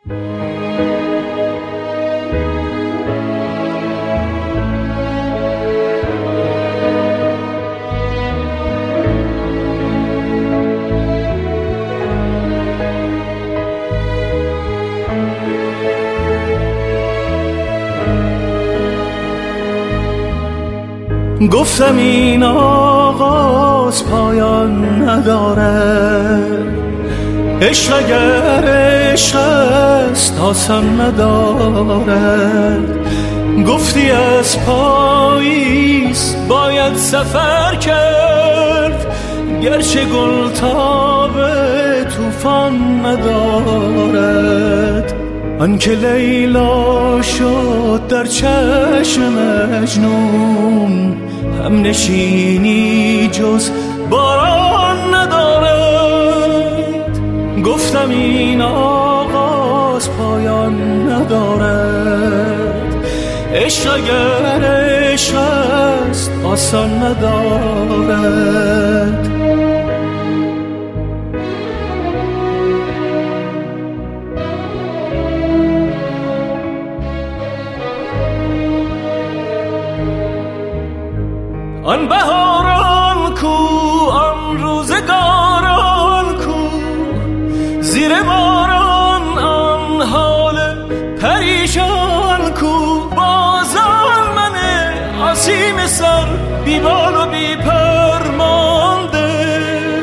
گفتم این آغاز پایان نداره، عشق اگر عشق است آسان نداره. گفتی از پاییز باید سفر کرد، گرچه گل تاب طوفان ندارد. آنکه لیلا شد در چشم مجنون، هم نشینی جز باران ندارد. گفتم این آغاز پایان ندارد، عشق اگر عشق است آسان ندارد. آن بهاران کو، آن روزگاران کو، زیر باران آن حال پریشان کو. بازان من آسیم سر بی بال و بی پر مانده،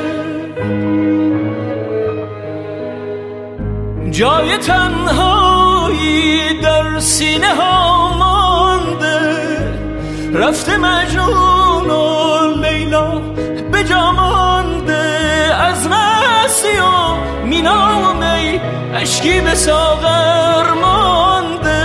جای تنهایی در سینه ها مانده. رفته مجنون و لیلا به جا مانده، از مستی و مینا و می اشکی به ساغر مانده.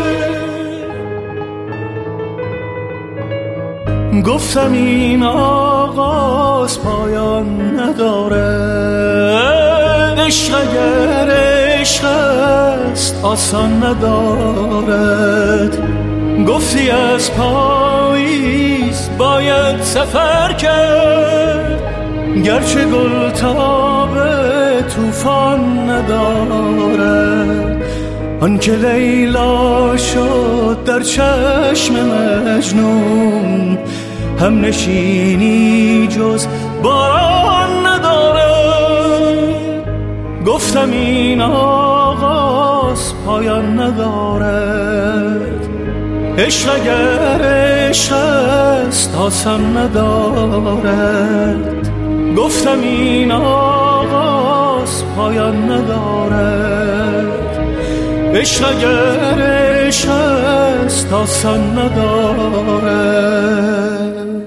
گفتم این آغاز پایان نداره، عشق اگر عشق است آسان ندارد. گفتی از پاییز باید سفر کرد، گرچه گل تاب طوفان ندارد. آنکه لیلا شد در چشم مجنون، هم نشینی جز باران ندارد. گفتم این آغاز پایان ندارد، عشق اگر عشق است آسان ندارد. گفتم این آغاز پایان ندارد، عشق اگر عشق است آسان ندارد.